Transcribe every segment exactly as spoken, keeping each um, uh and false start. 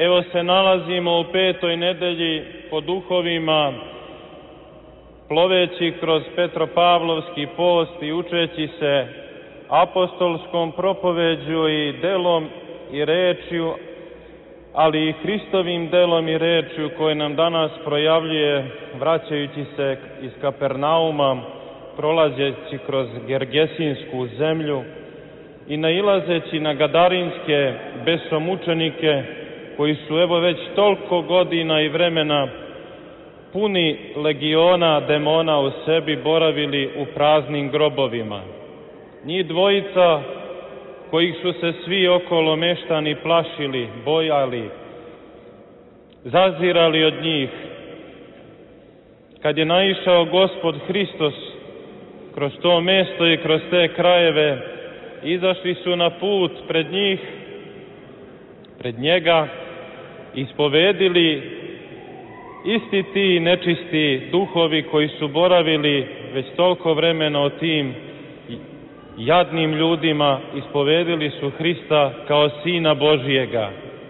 Evo se nalazimo u petoj nedelji po duhovima, ploveći kroz Petropavlovski post i učeći se apostolskom propoveđu i delom i rečju, ali i Hristovim delom i rečju koje nam danas projavljuje vraćajući se iz Kapernauma, prolazeći kroz Gergesinsku zemlju i nailazeći na gadarinske besomučenike koji su evo već toliko godina i vremena puni legiona demona u sebi boravili u praznim grobovima. Njih dvojica kojih su se svi okolo meštani plašili, bojali, zazirali od njih. Kad je naišao Gospod Hristos kroz to mesto i kroz te krajeve, izašli su na put pred njih, pred njega, ispovedili isti ti nečisti duhovi koji su boravili već toliko vremena o tim jadnim ljudima, ispovedili su Hrista kao Sina Božijega,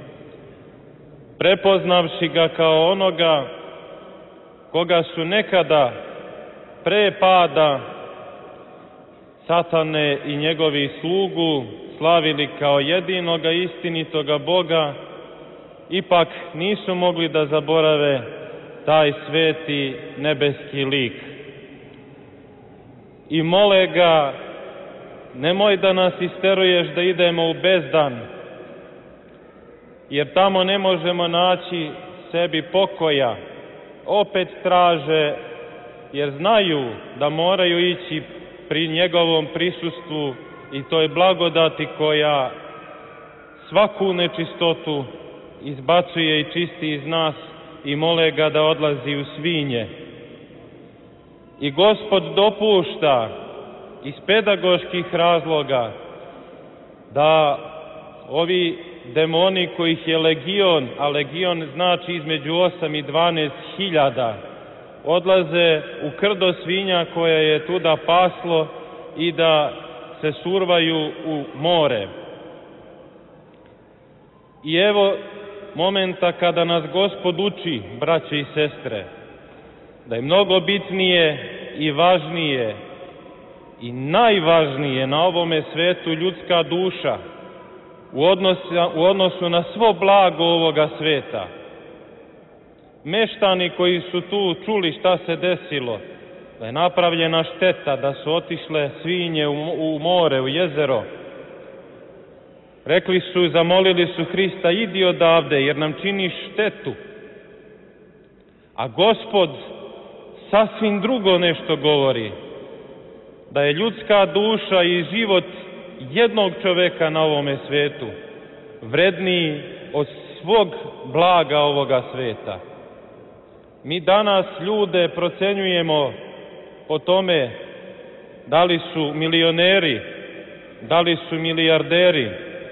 prepoznavši ga kao onoga koga su nekada pre pada Satane i njegovi slugu slavili kao jedinoga istinitoga Boga, ipak nisu mogli da zaborave taj sveti nebeski lik. I mole ga, nemoj da nas isteruješ da idemo u bezdan, jer tamo ne možemo naći sebi pokoja. Opet traže, jer znaju da moraju ići pri njegovom prisustvu i toj blagodati koja svaku nečistotu izbacuje i čisti iz nas, i mole ga da odlazi u svinje. I Gospod dopušta iz pedagoških razloga da ovi demoni kojih je legion, a legion znači između osam i dvanaest hiljada, odlaze u krdo svinja koje je tuda paslo i da se survaju u more. I evo momenta kada nas Gospod uči, braće i sestre, da je mnogo bitnije i važnije i najvažnije na ovome svetu ljudska duša u odnosu, u odnosu na svo blago ovoga sveta. Meštani koji su tu čuli šta se desilo, da je napravljena šteta, da su otišle svinje u, u more, u jezero, rekli su, zamolili su Hrista, idi odavde jer nam činiš štetu. A Gospod sasvim drugo nešto govori, da je ljudska duša i život jednog čoveka na ovome svetu vredniji od svog blaga ovoga sveta. Mi danas ljude procenjujemo po tome da li su milioneri, da li su milijarderi,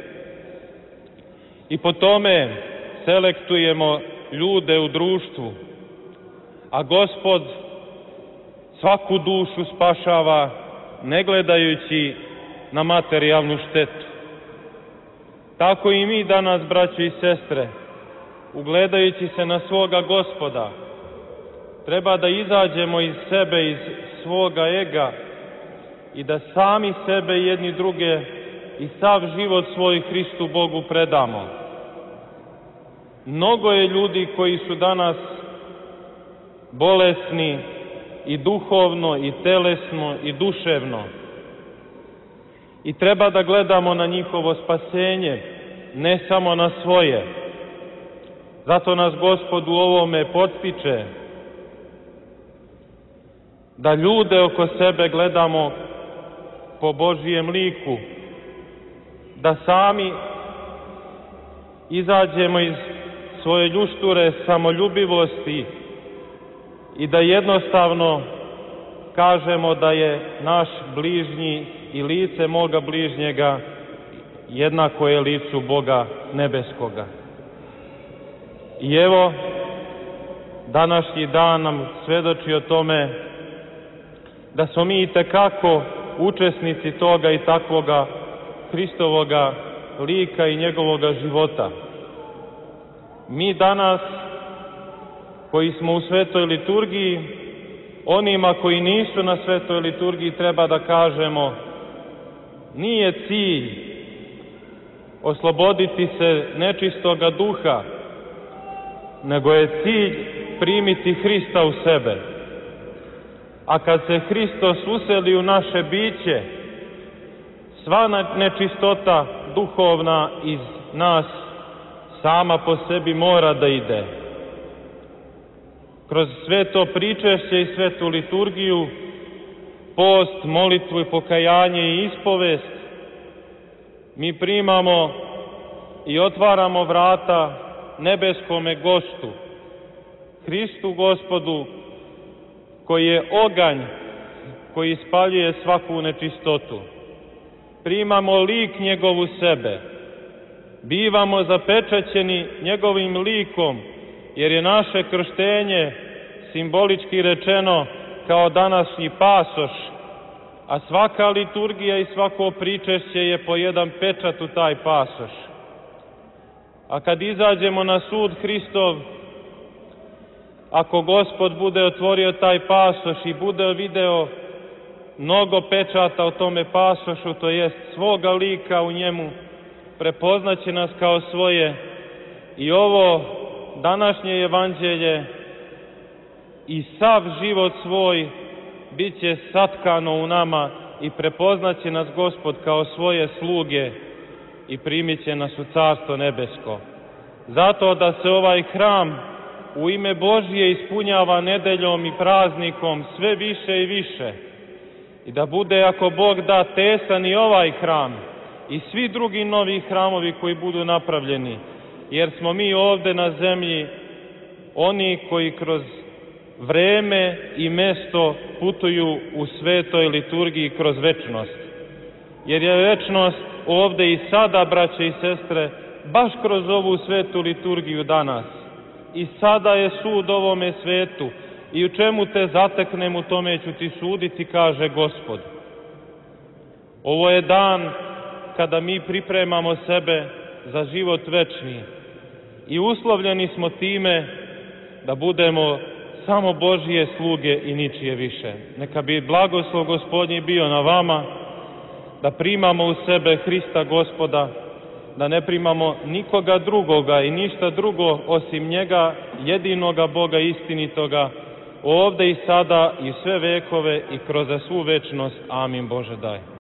i po tome selektujemo ljude u društvu, a Gospod svaku dušu spašava ne gledajući na materijalnu štetu. Tako i mi danas, braće i sestre, ugledajući se na svoga Gospoda, treba da izađemo iz sebe, iz svoga ega i da sami sebe jedni druge i sav život svoj Hristu Bogu predamo. Mnogo je ljudi koji su danas bolesni i duhovno, i telesno, i duševno. I treba da gledamo na njihovo spasenje, ne samo na svoje. Zato nas Gospod u ovome podstiče da ljude oko sebe gledamo po Božijem liku, da sami izađemo iz svoje ljušture samoljubivosti i da jednostavno kažemo da je naš bližnji i lice moga bližnjega jednako je licu Boga nebeskoga. I evo, današnji dan nam svedoči o tome da smo mi itekako učesnici toga i takvoga Hristovoga lika i njegovoga života. Mi danas, koji smo u svetoj liturgiji, onima koji nisu na svetoj liturgiji treba da kažemo: nije cilj osloboditi se nečistoga duha, nego je cilj primiti Hrista u sebe. A kad se Hristos useli u naše biće, sva nečistota duhovna iz nas sama po sebi mora da ide. Kroz sveto pričešće i svetu liturgiju, post, molitvu i pokajanje i ispovest, mi primamo i otvaramo vrata nebeskome gostu, Hristu Gospodu, koji je oganj koji ispaljuje svaku nečistotu. Primamo lik njegov u sebe, bivamo zapečaćeni njegovim likom, jer je naše krštenje, simbolički rečeno, kao današnji pasoš, a svaka liturgija i svako pričešće je po jedan pečat u taj pasoš. A kad izađemo na sud Hristov, ako Gospod bude otvorio taj pasoš i bude video mnogo pečata o tome pasošu, to jest svoga lika u njemu, prepoznaće nas kao svoje i ovo današnje evanđelje i sav život svoj bit će satkano u nama i prepoznaće nas Gospod kao svoje sluge i primit će nas u Carstvo nebesko. Zato da se ovaj hram u ime Božije ispunjava nedeljom i praznikom sve više i više i da bude, ako Bog da, tesan i ovaj hram i svi drugi novi hramovi koji budu napravljeni, jer smo mi ovde na zemlji oni koji kroz vreme i mesto putuju u svetoj liturgiji kroz večnost. Jer je večnost ovde i sada, braće i sestre, baš kroz ovu svetu liturgiju danas. I sada je sud ovome svetu i u čemu te zateknem, u tome ću ti suditi, kaže Gospod. Ovo je dan kada mi pripremamo sebe za život večni i uslovljeni smo time da budemo samo Božije sluge i ničije više. Neka bi blagoslov Gospodnji bio na vama, da primamo u sebe Hrista Gospoda, da ne primamo nikoga drugoga i ništa drugo osim njega, jedinoga Boga istinitoga, ovde i sada i sve vekove i kroz svu večnost. Amin. Bože daj.